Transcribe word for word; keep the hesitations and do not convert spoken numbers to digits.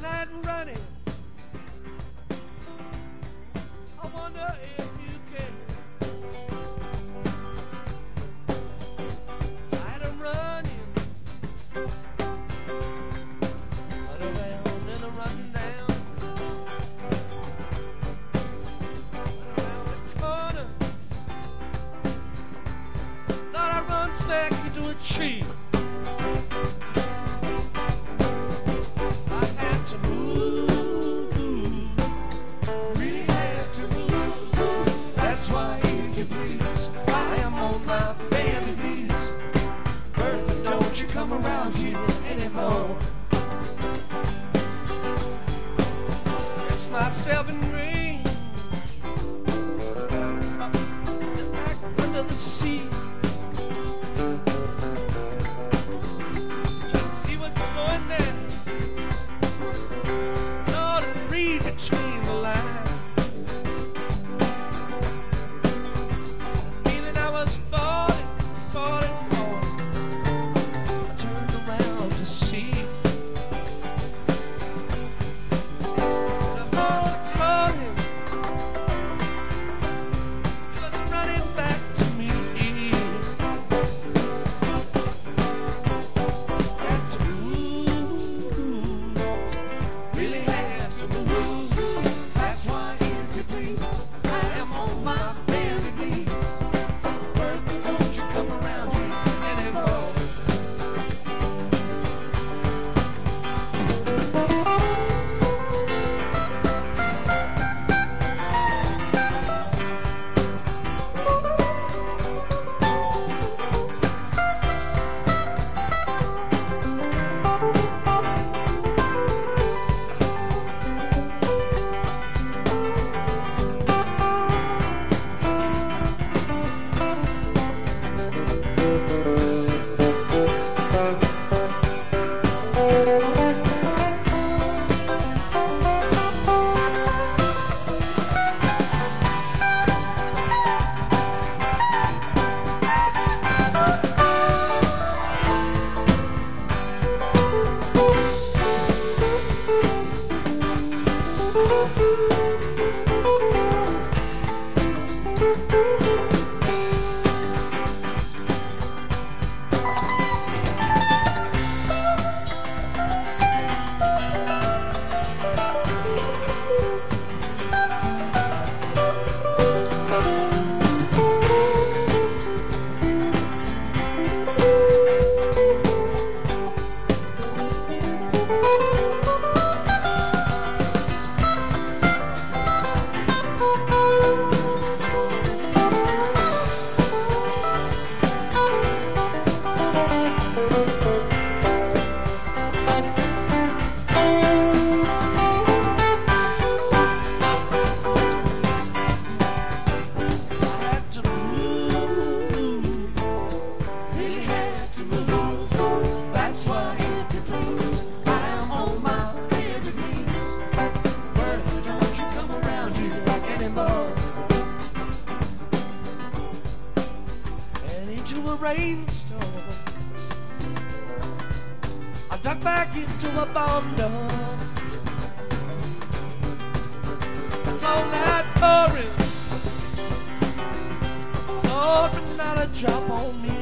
night running. I wonder if you can. Night I'm running, run around and I run down, run around the corner. Thought I run smack into a tree. Around here anymore. Dress myself in green, back under the sea, trying to see what's going down. Lord, and read between the lines. Feeling I was falling, falling. Rainstorm, I ducked back into a bundle. I saw that pouring, Lord, but not a drop on me.